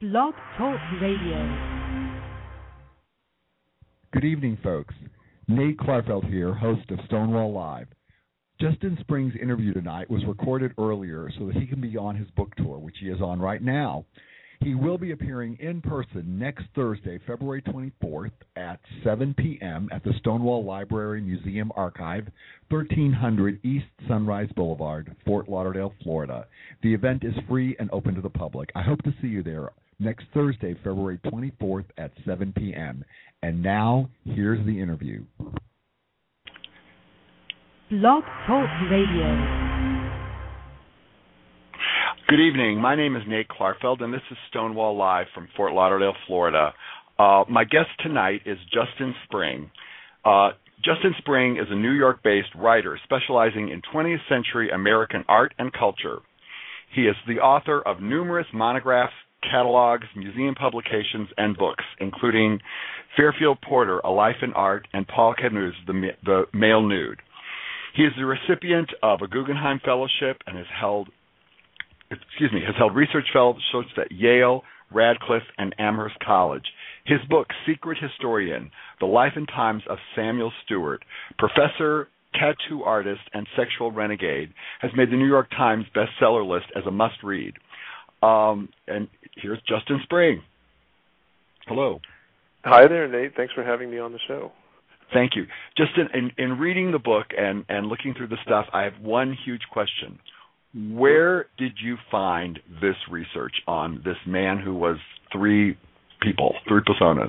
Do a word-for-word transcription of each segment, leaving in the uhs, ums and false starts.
Blog Talk Radio. Good evening, folks. Nate Klarfeld here, host of Stonewall Live. Justin Spring's interview tonight was recorded earlier so that he can be on his book tour, which he is on right now. He will be appearing in person next Thursday, February twenty-fourth at seven p.m. at the Stonewall Library Museum Archive, thirteen hundred East Sunrise Boulevard, Fort Lauderdale, Florida. The event is free and open to the public. I hope to see you there next Thursday, February twenty-fourth at seven p.m. And now, here's the interview. Blog Talk Radio. Good evening. My name is Nate Klarfeld, and this is Stonewall Live from Fort Lauderdale, Florida. Uh, my guest tonight is Justin Spring. Uh, Justin Spring is a New York-based writer specializing in twentieth century American art and culture. He is the author of numerous monographs, catalogs, museum publications, and books, including Fairfield Porter, A Life in Art, and Paul Camus' The, the Male Nude. He is the recipient of a Guggenheim Fellowship and has held excuse me, has held research fellowships at Yale, Radcliffe, and Amherst College. His book, Secret Historian, The Life and Times of Samuel Stewart, Professor, Tattoo Artist, and Sexual Renegade, has made the New York Times bestseller list as a must-read. Um, and here's Justin Spring. Hello. Hi there, Nate. Thanks for having me on the show. Thank you. Just in, in, in reading the book and, and looking through the stuff, I have one huge question. Where did you find this research on this man who was three people, three personas?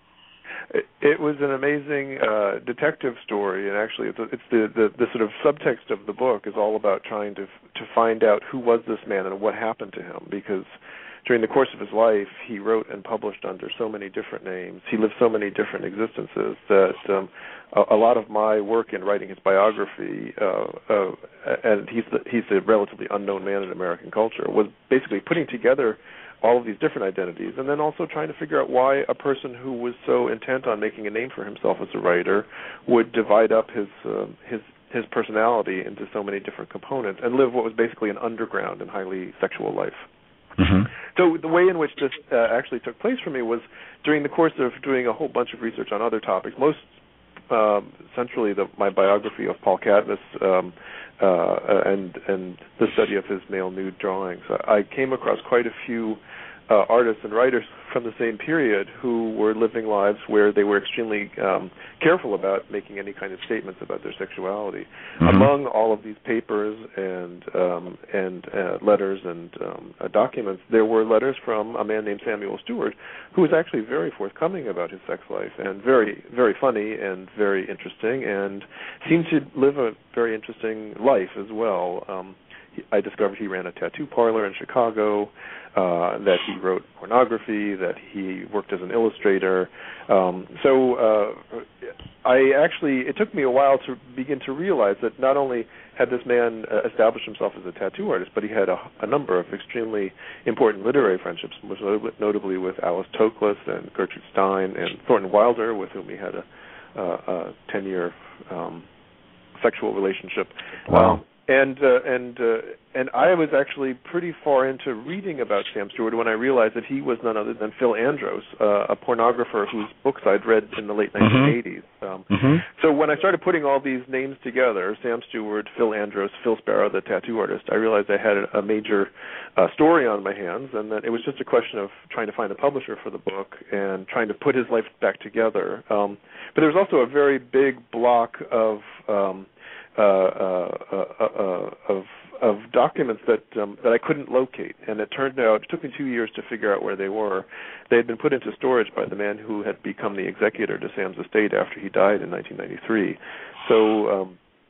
It, it was an amazing uh, detective story, and actually, it's, it's the, the the sort of subtext of the book is all about trying to to find out who was this man and what happened to him. Because during the course of his life, he wrote and published under so many different names. He lived so many different existences that um, a, a lot of my work in writing his biography, uh, uh, and he's the, he's a relatively unknown man in American culture, was basically putting together all of these different identities and then also trying to figure out why a person who was so intent on making a name for himself as a writer would divide up his uh, his his personality into so many different components and live what was basically an underground and highly sexual life. Mm-hmm. So the way in which this uh, actually took place for me was during the course of doing a whole bunch of research on other topics, most um, centrally the, my biography of Paul Camus um, uh, and and the study of his male nude drawings. I came across quite a few uh, artists and writers from the same period who were living lives where they were extremely um, careful about making any kind of statements about their sexuality. Mm-hmm. Among all of these papers and um, and uh, letters and um, uh, documents, there were letters from a man named Samuel Stewart, who was actually very forthcoming about his sex life and very, very funny and very interesting, and seemed to live a very interesting life as well. Um, I discovered he ran a tattoo parlor in Chicago, uh, that he wrote pornography, that he worked as an illustrator. Um, so uh, I actually, it took me a while to begin to realize that not only had this man uh, established himself as a tattoo artist, but he had a, a number of extremely important literary friendships, most notably with Alice Toklas and Gertrude Stein and Thornton Wilder, with whom he had a, uh, a ten-year um, sexual relationship. Wow. Um, And uh, and uh, and I was actually pretty far into reading about Sam Stewart when I realized that he was none other than Phil Andros, uh, a pornographer whose books I'd read in the late nineteen eighties. Um, mm-hmm. So when I started putting all these names together, Sam Stewart, Phil Andros, Phil Sparrow, the tattoo artist, I realized I had a major uh, story on my hands, and that it was just a question of trying to find a publisher for the book and trying to put his life back together. Um, but there was also a very big block of um, Uh, uh, uh, uh, of of documents that um, that I couldn't locate, and it turned out it took me two years to figure out where they were. They had been put into storage by the man who had become the executor to Sam's estate after he died in nineteen ninety-three. So um,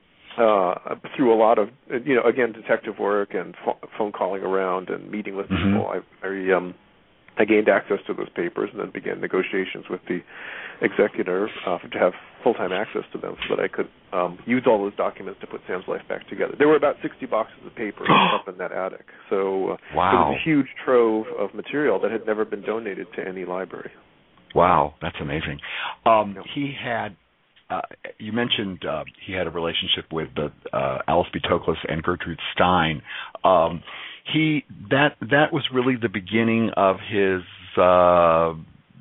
uh, through a lot of you know again detective work and ph- phone calling around and meeting with mm-hmm. people, I, I um, I gained access to those papers and then began negotiations with the executor uh, to have full-time access to them so that I could um, use all those documents to put Sam's life back together. There were about sixty boxes of paper up in that attic. So uh, wow. It was a huge trove of material that had never been donated to any library. Wow, that's amazing. Um, yep. He had, uh, you mentioned uh, he had a relationship with the, uh, Alice B. Toklas and Gertrude Stein. Um, he that that was really the beginning of his uh,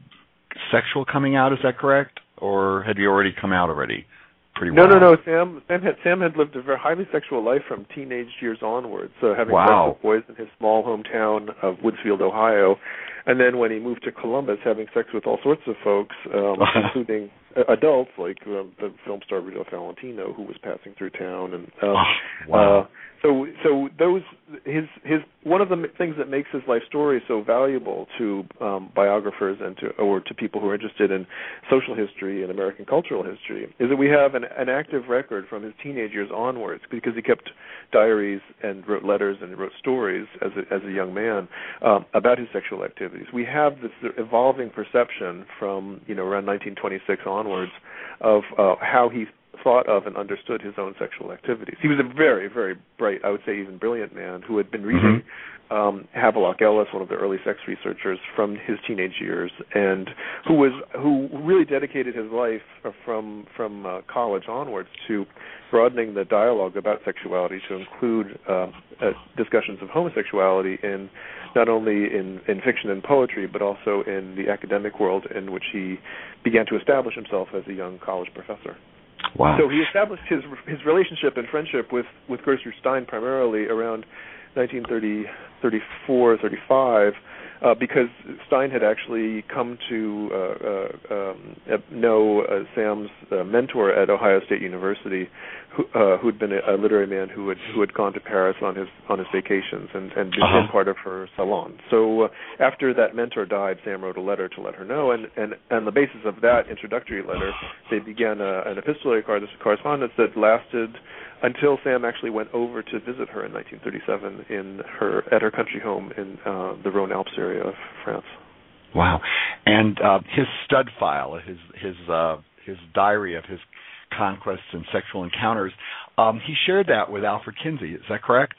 sexual coming out. Is that correct, or had he already come out already? Pretty no, well. no, no. Sam, Sam had Sam had lived a very highly sexual life from teenage years onwards. So having wow. sex with boys in his small hometown of Woodsfield, Ohio, and then when he moved to Columbus, having sex with all sorts of folks, um, including adults like um, the film star Rudolph Valentino, who was passing through town, and um, oh, wow. Uh, so so those his his one of the things that makes his life story so valuable to um, biographers and to or to people who are interested in social history and American cultural history is that we have an, an active record from his teenage years onwards, because he kept diaries and wrote letters and wrote stories as a, as a young man um, about his sexual activities. We have this evolving perception from you know around nineteen twenty-six onwards of uh, how he thought of and understood his own sexual activities. He was a very, very bright, I would say even brilliant man who had been reading mm-hmm. um, Havelock Ellis, one of the early sex researchers from his teenage years, and who was who really dedicated his life from from uh, college onwards to broadening the dialogue about sexuality to include uh, uh, discussions of homosexuality in not only in, in fiction and poetry, but also in the academic world, in which he began to establish himself as a young college professor. Wow. So he established his his relationship and friendship with, with Gertrude Stein primarily around nineteen thirty, thirty-four, thirty-five, uh, because Stein had actually come to uh, uh, um, know uh, Sam's uh, mentor at Ohio State University, who uh, who'd been a, a literary man who had who had gone to Paris on his on his vacations and and been uh-huh. part of her salon. So uh, after that mentor died, Sam wrote a letter to let her know, and and on the basis of that introductory letter, they began a, an epistolary correspondence that lasted until Sam actually went over to visit her in nineteen thirty-seven in her at her country home in uh, the Rhone-Alpes area of France. Wow! And uh, his stud file, his his uh, his diary of his conquests and sexual encounters, um, he shared that with Alfred Kinsey. Is that correct?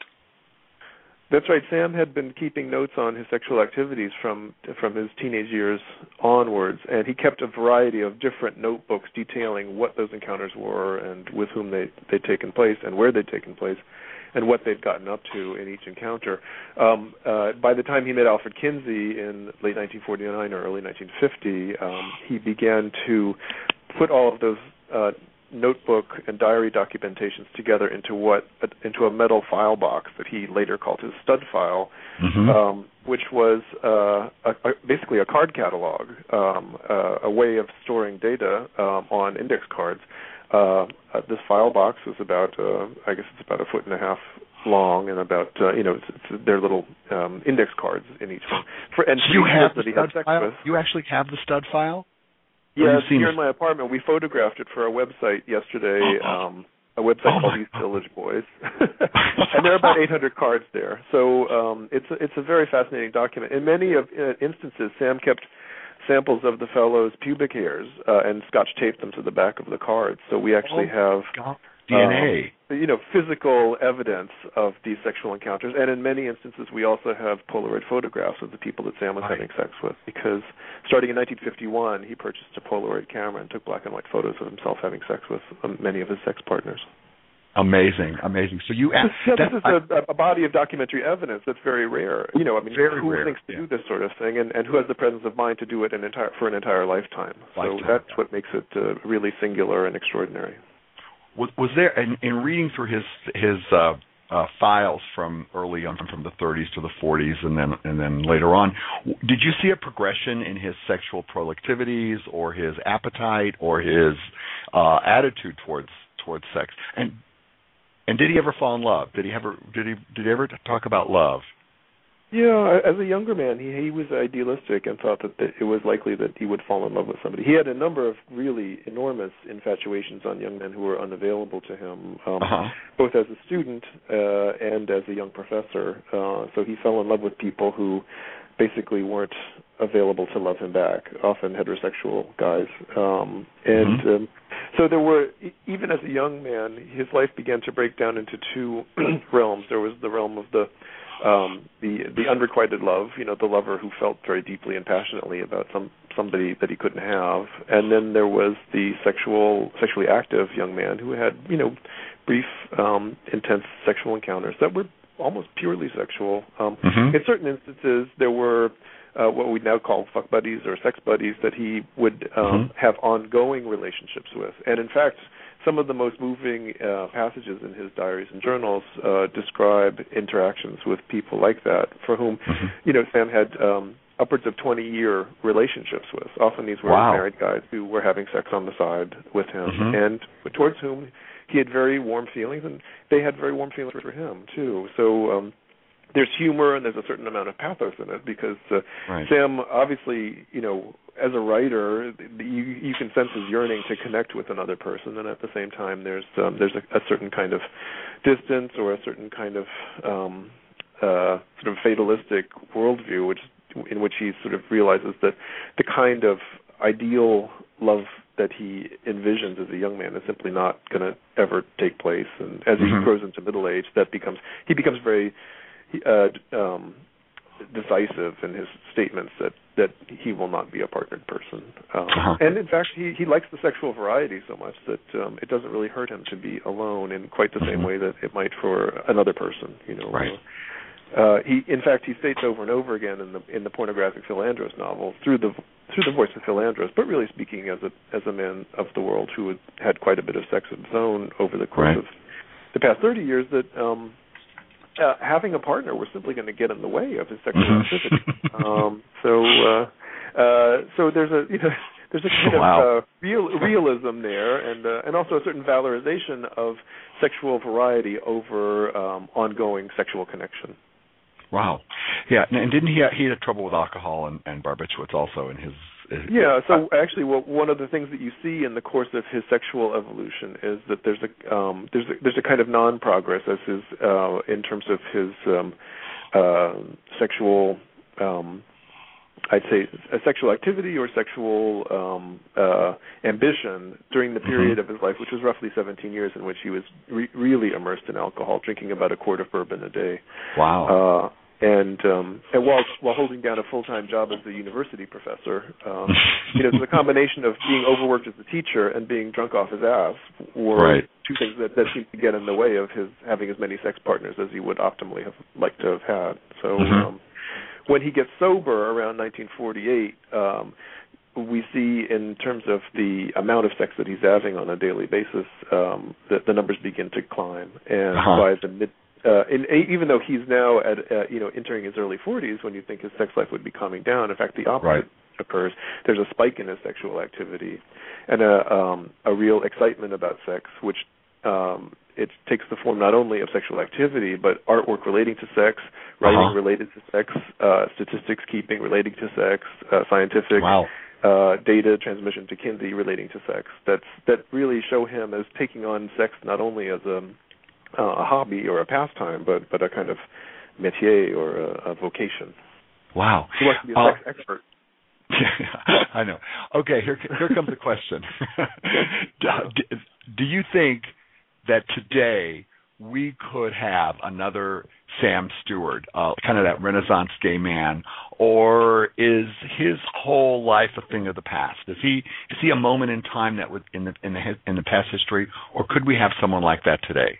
That's right. Sam had been keeping notes on his sexual activities from from his teenage years onwards, and he kept a variety of different notebooks detailing what those encounters were and with whom they, they'd taken place and where they'd taken place and what they'd gotten up to in each encounter. Um, uh, by the time he met Alfred Kinsey in late nineteen forty-nine or early nineteen fifty, um, he began to put all of those uh, notebook and diary documentations together into what into a metal file box that he later called his stud file, mm-hmm. um, which was uh, a, a, basically a card catalog, um, uh, a way of storing data um, on index cards. Uh, uh, this file box is about, uh, I guess it's about a foot and a half long, and about uh, you know, it's, it's, they're little um, index cards in each one. For, and you have the that he stud had sex file? with. You actually have the stud file? Yeah, it's here it? in my apartment. We photographed it for our website yesterday, um, a website oh called East Village Boys, and there are about eight hundred cards there. So um, it's a, it's a very fascinating document. In many of uh, instances, Sam kept samples of the fellow's pubic hairs uh, and Scotch taped them to the back of the cards. So we actually oh, have God. D N A. Um, you know, physical evidence of these sexual encounters. And in many instances, we also have Polaroid photographs of the people that Sam was right. having sex with, because starting in nineteen fifty-one, he purchased a Polaroid camera and took black and white photos of himself having sex with um, many of his sex partners. Amazing, amazing. So you asked, yeah, this is a, a body of documentary evidence that's very rare. You know, I mean, very who rare, thinks to yeah. do this sort of thing, and, and who has the presence of mind to do it an entire for an entire lifetime? lifetime so that's yeah. what makes it uh, really singular and extraordinary. Was, was there, in, in reading through his his uh, uh, files from early on, from the thirties to the forties, and then and then later on, did you see a progression in his sexual proclivities, or his appetite, or his uh, attitude towards towards sex? And and did he ever fall in love? Did he ever did he did he ever talk about love? Yeah, as a younger man, he he was idealistic and thought that, that it was likely that he would fall in love with somebody. He had a number of really enormous infatuations on young men who were unavailable to him, um, uh-huh. both as a student uh, and as a young professor. Uh, so he fell in love with people who basically weren't available to love him back, often heterosexual guys. Um, and mm-hmm. um, so there were, even as a young man, his life began to break down into two realms. There was the realm of the Um, the the unrequited love, you know, the lover who felt very deeply and passionately about some somebody that he couldn't have, and then there was the sexual, sexually active young man who had, you know, brief, um, intense sexual encounters that were almost purely sexual. Um, mm-hmm. In certain instances, there were uh, what we now call fuck buddies or sex buddies that he would um, mm-hmm. have ongoing relationships with. And in fact, some of the most moving uh, passages in his diaries and journals uh, describe interactions with people like that, for whom, mm-hmm. you know, Sam had um, upwards of twenty-year relationships with. Often these were wow. married guys who were having sex on the side with him, mm-hmm. and towards whom he had very warm feelings, and they had very warm feelings for him, too. So um, there's humor and there's a certain amount of pathos in it, because uh, right. Sam, obviously, you know, as a writer, you, you can sense his yearning to connect with another person, and at the same time there's um, there's a, a certain kind of distance or a certain kind of um, uh, sort of fatalistic worldview, which in which he sort of realizes that the kind of ideal love that he envisions as a young man is simply not going to ever take place. And as mm-hmm. he grows into middle age, that becomes he becomes very uh, um, decisive in his statements that, that he will not be a partnered person. Um, uh-huh. And in fact, he, he likes the sexual variety so much that um, it doesn't really hurt him to be alone in quite the same mm-hmm. way that it might for another person. You know. Right. Uh, he, in fact, he states over and over again in the in the pornographic Philandros novel through the through the voice of Philandros, but really speaking as a as a man of the world who had, had quite a bit of sex of his own over the course right. of the past thirty years, that um, uh, having a partner was simply going to get in the way of his sexual mm-hmm. activity. um, so uh, uh, so there's a you know. There's a kind wow. of uh, real, realism there, and uh, and also a certain valorization of sexual variety over um, ongoing sexual connection. Wow. Yeah, and didn't he he had trouble with alcohol and, and barbiturates also in his... his yeah, so uh, actually well, one of the things that you see in the course of his sexual evolution is that there's a um, there's a, there's a kind of non-progress as his uh, in terms of his um, uh, sexual um, I'd say a sexual activity or sexual um, uh, ambition during the period mm-hmm. of his life, which was roughly seventeen years, in which he was re- really immersed in alcohol, drinking about a quart of bourbon a day. Wow. Uh, and um, and while while holding down a full-time job as a university professor, um, you know, there's a combination of being overworked as a teacher and being drunk off his ass were right. two things that, that seemed to get in the way of his having as many sex partners as he would optimally have liked to have had. So. Mm-hmm. Um, When he gets sober around nineteen forty-eight, um, we see in terms of the amount of sex that he's having on a daily basis, um, that the numbers begin to climb. And uh-huh. by the mid, uh, in, even though he's now at uh, you know entering his early forties, when you think his sex life would be calming down, in fact the opposite right. occurs. There's a spike in his sexual activity and a, um, a real excitement about sex, which um, it takes the form not only of sexual activity, but artwork relating to sex, writing uh-huh. related to sex, uh, statistics keeping relating to sex, uh, scientific wow. uh, data transmission to Kinsey relating to sex. That's that really show him as taking on sex not only as a, uh, a hobby or a pastime, but but a kind of métier or a, a vocation. Wow. He wants to be a uh, sex expert. I know. Okay, here here comes the question. do, do you think that today we could have another Sam Stewart, uh, kind of that Renaissance gay man, or is his whole life a thing of the past? Is he is he a moment in time that would in the in the in the past history, or could we have someone like that today?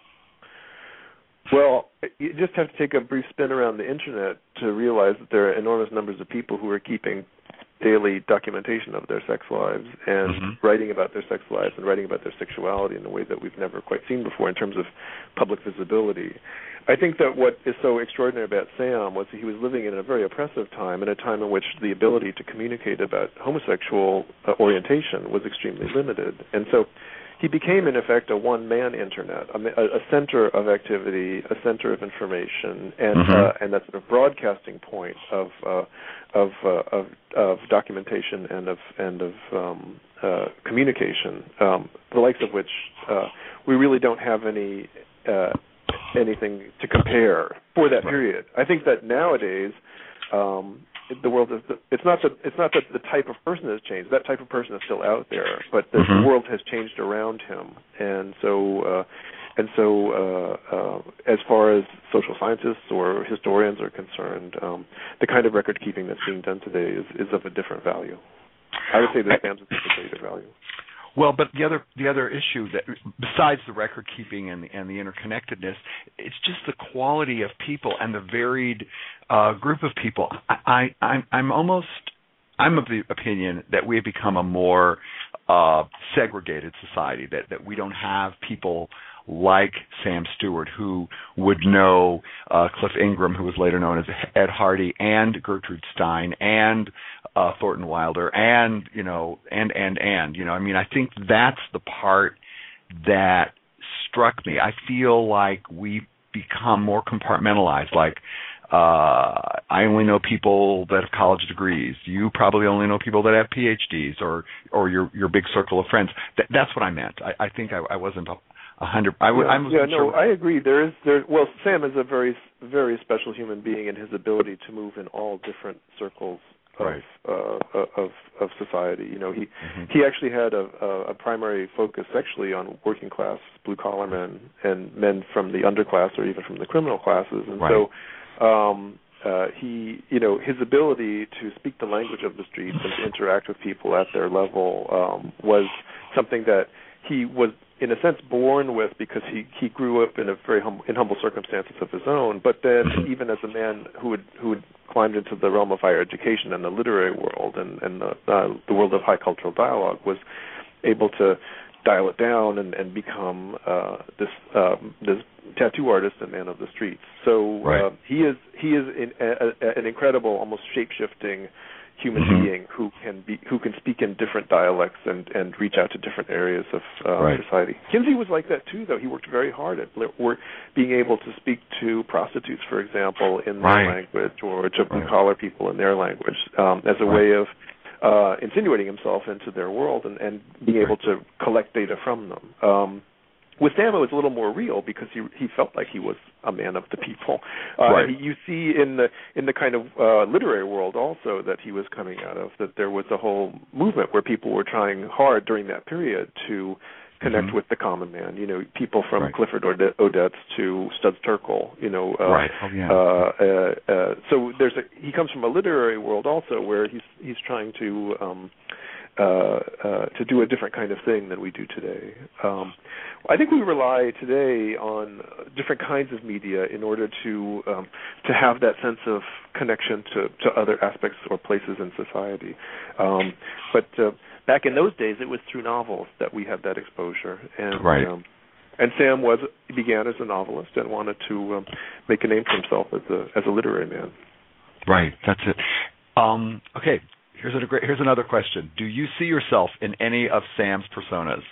Well, you just have to take a brief spin around the internet to realize that there are enormous numbers of people who are keeping daily documentation of their sex lives and mm-hmm. writing about their sex lives and writing about their sexuality in a way that we've never quite seen before in terms of public visibility. I think that what is so extraordinary about Sam was that he was living in a very oppressive time, in a time in which the ability to communicate about homosexual uh, orientation was extremely limited. And so he became, in effect, a one-man internet, a, a center of activity, a center of information, and mm-hmm. uh, and that sort of broadcasting point of uh, of, uh, of of documentation and of and of um, uh, communication, um, the likes of which uh, we really don't have any uh, anything to compare for that period. I think that nowadays. Um, The world is. It's not that. It's not that the type of person has changed. That type of person is still out there, but the mm-hmm. world has changed around him, and so, uh, and so, uh, uh, as far as social scientists or historians are concerned, um, the kind of record keeping that's being done today is, is of a different value. I would say that Sam's is of a greater value. Well, but the other the other issue that besides the record keeping and the, and the interconnectedness, it's just the quality of people and the varied uh, group of people. I, I I'm, I'm almost I'm of the opinion that we have become a more uh, segregated society. That that we don't have people like Sam Stewart, who would know uh, Cliff Ingram, who was later known as Ed Hardy, and Gertrude Stein, and uh, Thornton Wilder, and you know, and and and you know, I mean, I think that's the part that struck me. I feel like we become more compartmentalized. Like uh, I only know people that have college degrees. You probably only know people that have P H Ds, or or your your big circle of friends. Th- that's what I meant. I, I think I, I wasn't. A, A hundred. I, yeah, I'm yeah sure. no, I agree. There is there. Well, Sam is a very, very special human being in his ability to move in all different circles of right. uh, of of society. You know, he mm-hmm. he actually had a, a primary focus actually on working class, blue collar men, and men from the underclass or even from the criminal classes. And right. so, um, uh, he, you know, his ability to speak the language of the streets and to interact with people at their level um, was something that he was, in a sense, born with, because he, he grew up in a very hum, in humble circumstances of his own. But then, even as a man who had who had climbed into the realm of higher education and the literary world and, and the, uh, the world of high cultural dialogue, was able to dial it down and, and become uh, this um, this tattoo artist and man of the streets. So right. uh, he is he is in, a, a, an incredible, almost shape-shifting human mm-hmm. being who can be who can speak in different dialects and, and reach out to different areas of uh, right. society. Kinsey was like that too, though. He worked very hard at work, being able to speak to prostitutes, for example, in their right. language, or to blue right. collar people in their language, um, as a right. way of uh, insinuating himself into their world and, and being right. able to collect data from them. Um, With Sam, it was a little more real because he he felt like he was a man of the people. Uh, right. he, you see in the in the kind of uh, literary world also that he was coming out of, that there was a whole movement where people were trying hard during that period to connect mm-hmm. with the common man. You know, people from right. Clifford Ode- Odets to Studs Terkel. You know, uh, right. Oh, yeah. uh, uh, uh, so there's a he comes from a literary world also where he's he's trying to. Um, Uh, uh, to do a different kind of thing than we do today. Um, I think we rely today on different kinds of media in order to um, to have that sense of connection to, to other aspects or places in society. Um, but uh, back in those days, it was through novels that we had that exposure. And, right. um, and Sam was began as a novelist and wanted to um, make a name for himself as a as a literary man. Right. That's it. Um, okay. Here's a great, here's another question. Do you see yourself in any of Sam's personas?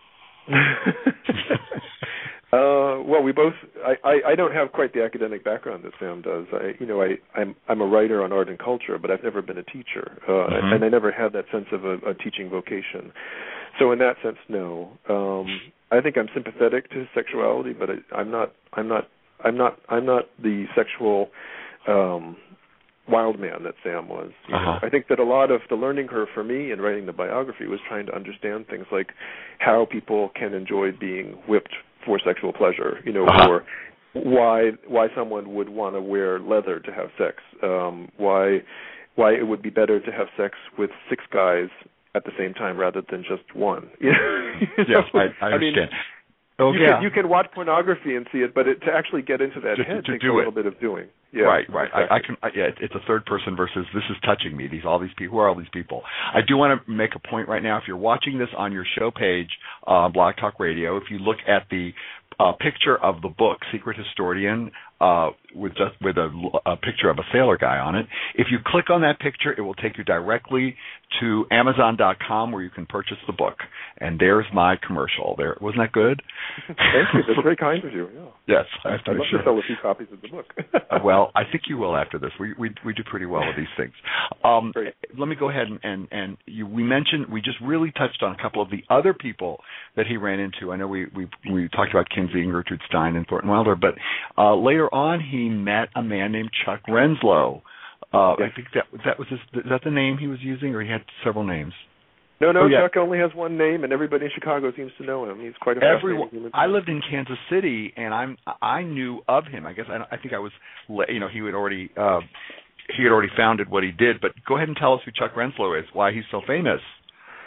uh, well, we both. I, I, I don't have quite the academic background that Sam does. I, you know, I, I'm I'm a writer on art and culture, but I've never been a teacher, uh, mm-hmm. and I never had that sense of a, a teaching vocation. So in that sense, no. Um, I think I'm sympathetic to his sexuality, but I, I'm not. I'm not. I'm not. I'm not the sexual. Um, wild man that Sam was. You uh-huh. know, I think that a lot of the learning curve for me in writing the biography was trying to understand things like how people can enjoy being whipped for sexual pleasure, you know, uh-huh. or why why someone would want to wear leather to have sex, um, why why it would be better to have sex with six guys at the same time rather than just one. You know? Yes, I, I understand. I mean, Oh, you, yeah. can, you can watch pornography and see it, but it, to actually get into that to, head to takes do a little it. bit of doing. Yeah, right, right. Exactly. I, I can. I, yeah, it's a third person versus this is touching me. These all these people. Who are all these people? I do want to make a point right now. If you're watching this on your show page, uh, Blog Talk Radio, if you look at the uh, picture of the book Secret Historian, uh, with just with a, a picture of a sailor guy on it. If you click on that picture, it will take you directly to Amazon dot com where you can purchase the book. And there's my commercial. There, wasn't that good? Thank you. That's very kind of you. Yeah. Yes, I'd I'm love sure. to sell a few copies of the book. uh, well, I think you will after this. We we we do pretty well with these things. Um, Great. Let me go ahead and and, and you, we mentioned we just really touched on a couple of the other people that he ran into. I know we we we talked about Kinsey and Gertrude Stein and Thornton Wilder, but uh, later on he met a man named Chuck Renslow. Uh, yes. I think that that was his, is that the name he was using, or he had several names? No, no, oh, yeah. Chuck only has one name, and everybody in Chicago seems to know him. He's quite a Everyone. fascinating human. I lived in Kansas City, and I'm I knew of him. I guess I, I think I was, you know, he had already uh, he had already founded what he did. But go ahead and tell us who Chuck Renslow is, why he's so famous.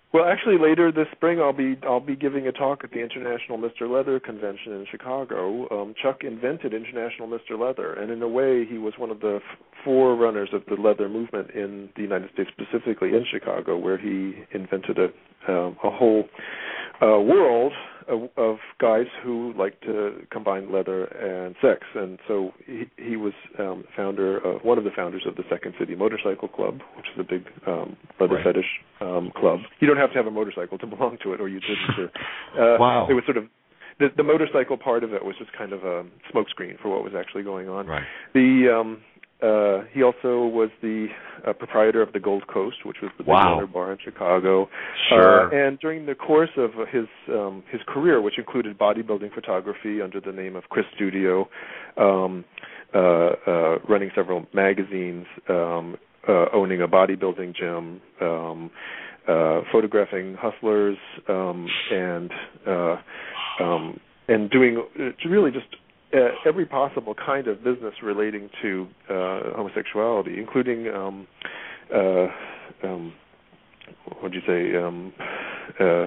Well, actually, later this spring, I'll be I'll be giving a talk at the International Mister Leather Convention in Chicago. Um, Chuck invented International Mister Leather, and in a way, he was one of the f- forerunners of the leather movement in the United States, specifically in Chicago, where he invented a um, a whole uh, world of, of guys who like to combine leather and sex. And so he, he was um, founder, of, one of the founders of the Second City Motorcycle Club, which is a big um, leather right. fetish um, club. You don't have to have a motorcycle to belong to it, or you didn't. Uh, wow. It was sort of the, the motorcycle part of it was just kind of a smokescreen for what was actually going on. Right. The um, Uh, he also was the uh, proprietor of the Gold Coast, which was the big wow. leather bar in Chicago. Sure. Uh, and during the course of his um, his career, which included bodybuilding photography under the name of Chris Studio, um, uh, uh, running several magazines, um, uh, owning a bodybuilding gym, um, uh, photographing hustlers, um, and uh, um, and doing uh, really just Uh, every possible kind of business relating to uh, homosexuality, including um, uh, um, what would you say, um, uh,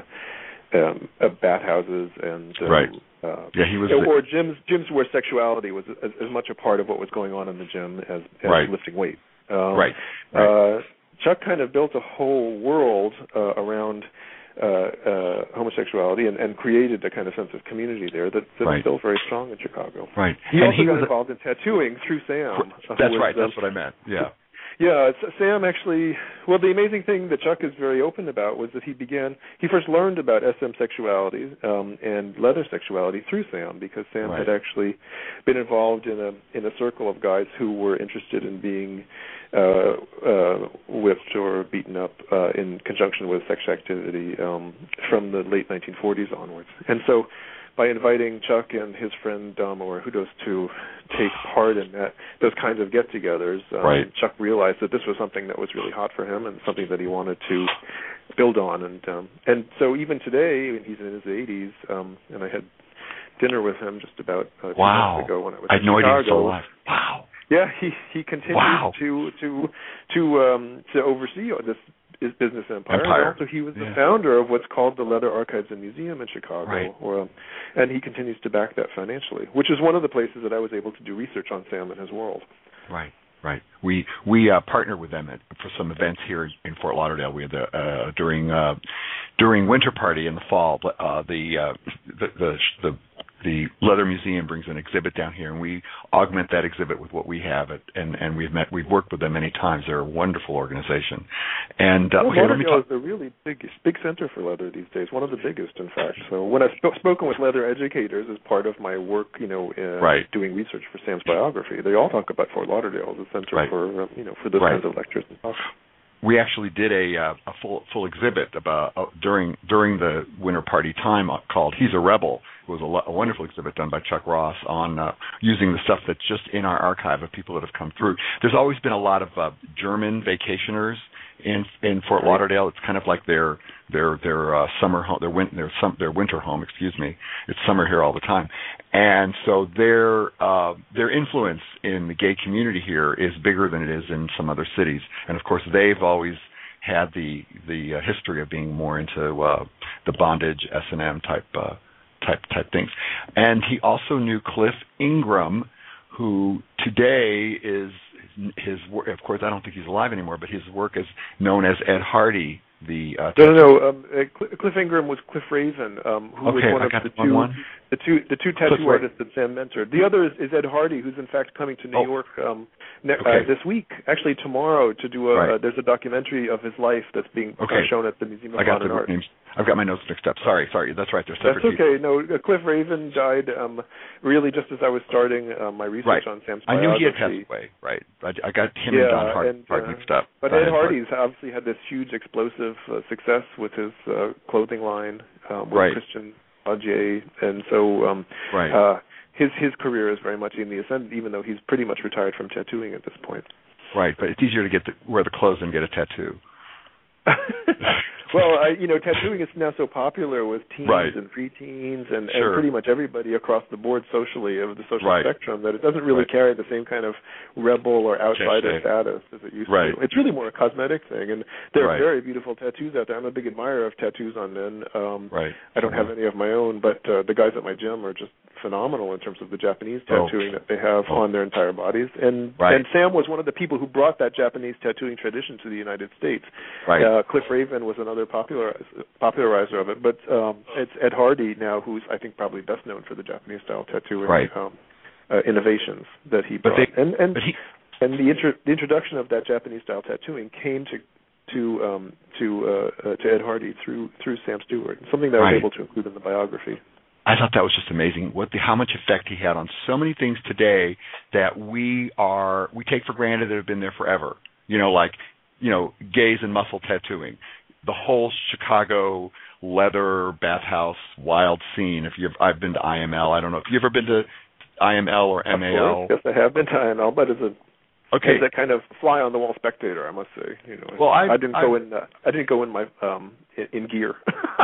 um, uh, bathhouses and um, right. Uh, yeah, he was, or gyms, gyms where sexuality was as, as much a part of what was going on in the gym as, as right. lifting weight. Um, right. right. Uh, Chuck kind of built a whole world uh, around. Uh, uh, homosexuality and, and created a kind of sense of community there that, that right. is still very strong in Chicago. Right. He and also he got was involved in tattooing through Sam. That's was, right. That's um, what I meant. Yeah. Yeah, it's, Sam actually, well, the amazing thing that Chuck is very open about was that he began, he first learned about S M sexuality um, and leather sexuality through Sam, because Sam right. had actually been involved in a in a circle of guys who were interested in being uh, uh, whipped or beaten up uh, in conjunction with sex activity um, from the late nineteen forties onwards. And so by inviting Chuck and his friend Dom Orujudos to take part in that those kinds of get-togethers, um, right. Chuck realized that this was something that was really hot for him and something that he wanted to build on. And um, and so even today, when he's in his eighties, um, and I had dinner with him just about uh, two wow. months ago when I was I had in no Chicago. idea he was still alive. Wow. Yeah, he he continues wow. to to to um, to oversee this his business empire. empire. And also, he was yeah. the founder of what's called the Leather Archives and Museum in Chicago, right. or, and he continues to back that financially, which is one of the places that I was able to do research on Sam and his world. Right, right. We we uh, partner with them at, for some events here in Fort Lauderdale. We had the uh, during uh, during Winter Party in the fall. Uh, the, uh, the the the the Leather Museum brings an exhibit down here, and we augment that exhibit with what we have. At, and, and we've met, we've worked with them many times. They're a wonderful organization. And uh, well, okay, let me talk. is a really big, big center for leather these days. One of the biggest, in fact. So when I've sp- spoken with leather educators as part of my work, you know, uh, right. doing research for Sam's biography, they all talk about Fort Lauderdale as a center right. for, uh, you know, for those right. kinds of lectures and talks. We actually did a uh, a full full exhibit about uh, during during the Winter Party time called "He's a Rebel." It was a, lo- a wonderful exhibit done by Chuck Ross on uh, using the stuff that's just in our archive of people that have come through. There's always been a lot of uh, German vacationers in in Fort Lauderdale. It's kind of like their their their uh, summer home, their win- their some their winter home. Excuse me. It's summer here all the time, and so their uh, their influence in the gay community here is bigger than it is in some other cities. And of course, they've always had the the uh, history of being more into uh, the bondage S and M type uh, type type things. And he also knew Cliff Ingram, who today is his work. Of course, I don't think he's alive anymore, but his work is known as Ed Hardy. The uh, no, no, no. Um, uh, Cliff Ingram was Cliff Raven, um, who okay, was one I of got the one, two, one. the two, the two tattoo Cliff artists that Sam mentored. The other is, is Ed Hardy, who's in fact coming to New oh. York um, ne- okay. uh, this week, actually tomorrow, to do a. Right. Uh, there's a documentary of his life that's being okay. uh, shown at the Museum of I got Modern the Art. names. I've got my notes mixed up. Sorry, sorry. That's right. They're separate. That's okay. No, uh, Cliff Raven died um, really just as I was starting uh, my research right. on Sam's I biography. knew he had passed away. Right. I, I got him yeah, and Don Hart, and, Hart uh, mixed up. But Don Ed Hart. Hardy's obviously had this huge explosive uh, success with his uh, clothing line um, with right. Christian Audier, and so um, right. uh, his his career is very much in the ascent, even though he's pretty much retired from tattooing at this point. Right, but it's easier to get the, wear the clothes than get a tattoo. Well, I, you know, tattooing is now so popular with teens right. and preteens and, sure. and pretty much everybody across the board socially of the social right. spectrum that it doesn't really right. carry the same kind of rebel or outsider status as it used right. to. It's really more a cosmetic thing, and there right. are very beautiful tattoos out there. I'm a big admirer of tattoos on men. Um, right. I don't have any of my own, but uh, the guys at my gym are just phenomenal in terms of the Japanese tattooing oh. that they have oh. on their entire bodies. And right. and Sam was one of the people who brought that Japanese tattooing tradition to the United States. Right. Uh, Cliff Raven was another popularizer, popularizer of it, but um, it's Ed Hardy now, who's I think probably best known for the Japanese style tattooing right. um, uh, innovations that he brought. They, and and, he, and the, intro, the introduction of that Japanese style tattooing came to to um, to uh, uh, to Ed Hardy through through Sam Stewart, something that I right. was able to include in the biography. I thought that was just amazing. What the, how much effect he had on so many things today that we are we take for granted that have been there forever. You know, like you know, gaze and muscle tattooing, the whole Chicago leather bathhouse wild scene. If you've, I've been to I M L. I don't know if you've ever been to I M L or M A L. Of course, yes, I have been to I M L, but as a okay, as a kind of fly on the wall spectator, I must say. You know, well, I, I didn't I, go in. Uh, I didn't go in my um in, in gear.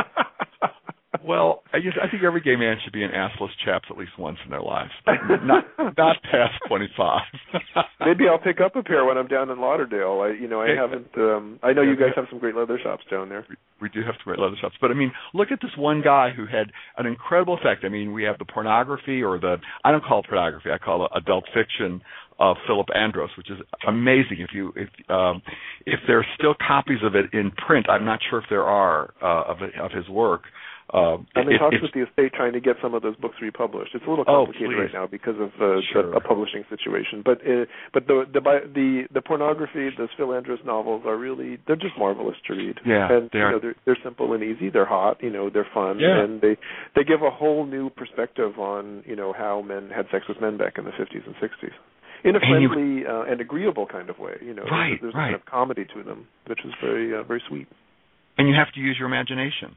Well, I, just, I think every gay man should be an assless chaps at least once in their lives, not not past twenty-five. Maybe I'll pick up a pair when I'm down in Lauderdale. I, you know, I haven't. Um, I know you guys have some great leather shops down there. We, we do have some great leather shops, but I mean, look at this one guy who had an incredible effect. I mean, we have the pornography, or the I don't call it pornography, I call it adult fiction of Philip Andros, which is amazing. If you if um, if there are still copies of it in print, I'm not sure if there are uh, of it, of his work. Uh, I'm in it, talks with the estate trying to get some of those books republished. It's a little complicated oh, right now because of uh, sure. the, a publishing situation. But uh, but the, the the the pornography, those Phil Andros novels are really they're just marvelous to read. Yeah, and they you are. know, they're they're simple and easy. They're hot. You know, they're fun, yeah. and they they give a whole new perspective on you know how men had sex with men back in the fifties and sixties. In a friendly and, you, uh, and agreeable kind of way, you know. Right, there's, there's right. kind of comedy to them, which is very uh, very sweet. And you have to use your imagination.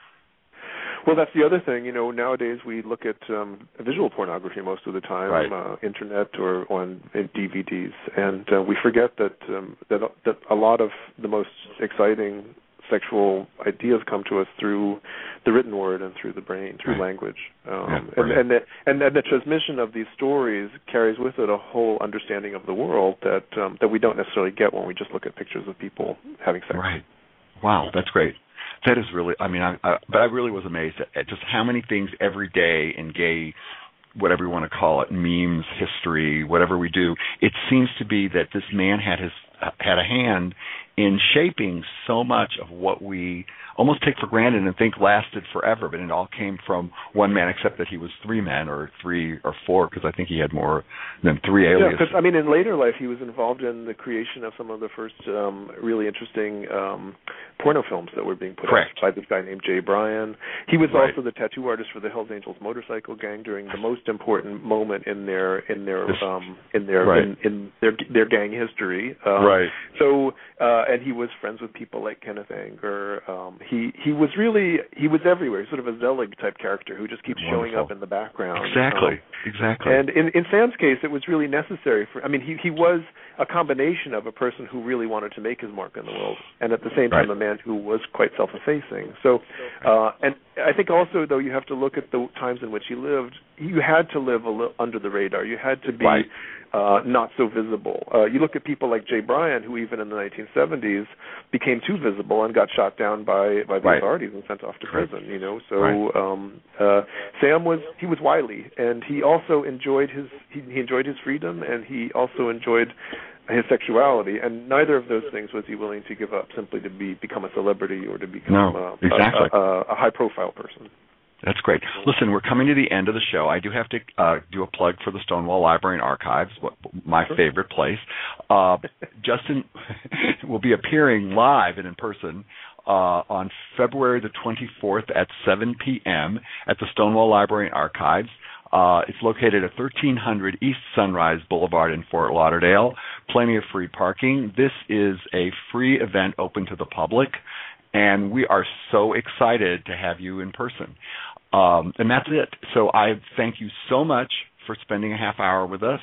Well, that's the other thing. You know, nowadays we look at um, visual pornography most of the time, right. uh, internet or on D V Ds, and uh, we forget that um, that that a lot of the most exciting sexual ideas come to us through the written word and through the brain, through right. language, um, yeah, and and the, and the transmission of these stories carries with it a whole understanding of the world that um, that we don't necessarily get when we just look at pictures of people having sex. Right. Wow, that's great. That is really, I mean, I, I, but I really was amazed at, at just how many things every day in gay, whatever you want to call it, memes, history, whatever we do, it seems to be that this man had his had a hand in shaping so much of what we almost take for granted and think lasted forever, but it all came from one man, except that he was three men or three or four, because I think he had more than three aliases. Yeah, because, I mean, in later life, he was involved in the creation of some of the first um, really interesting um, porno films that were being put Correct. out by this guy named Jay Bryan. He was right. also the tattoo artist for the Hells Angels motorcycle gang during the most important moment in their in their this, um, in their right. in, in their their gang history. Um, right. So, uh, and he was friends with people like Kenneth Anger. Um, he he was really he was everywhere. He's sort of a Zelig type character who just keeps Wonderful. showing up in the background. Exactly. Um, exactly. And in, in Sam's case, it was really necessary for. I mean, he he was a combination of a person who really wanted to make his mark in the world, and at the same time, right. a man who was quite self-effacing. So, uh, and I think also, though, you have to look at the times in which he lived. You had to live a little under the radar. You had to be right. uh, not so visible. Uh, you look at people like Jay Bryan, who even in the nineteen seventies became too visible and got shot down by, by the right. authorities and sent off to right. prison. You know, so right. um, uh, Sam was he was wily, and he also enjoyed his he, he enjoyed his freedom, and he also enjoyed his sexuality, and neither of those things was he willing to give up simply to be become a celebrity or to become no, a, exactly. a, a, a high-profile person. That's great. Listen, we're coming to the end of the show. I do have to uh, do a plug for the Stonewall Library and Archives, what, my sure. favorite place. Uh, Justin will be appearing live and in person uh, on February the twenty-fourth at seven p.m. at the Stonewall Library and Archives. Uh, it's located at thirteen hundred East Sunrise Boulevard in Fort Lauderdale. Plenty of free parking. This is a free event open to the public, and we are so excited to have you in person. Um, and that's it. So I thank you so much for spending a half hour with us,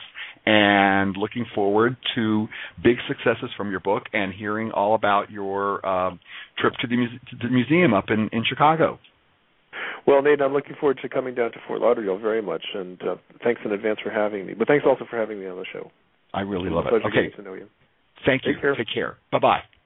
and looking forward to big successes from your book and hearing all about your uh, trip to the, muse- to the museum up in, in Chicago. Well, Nate, I'm looking forward to coming down to Fort Lauderdale very much, and uh, thanks in advance for having me. But thanks also for having me on the show. I really It's love a it. pleasure Okay. getting to know you. Thank you. Take care. Take care. Bye-bye.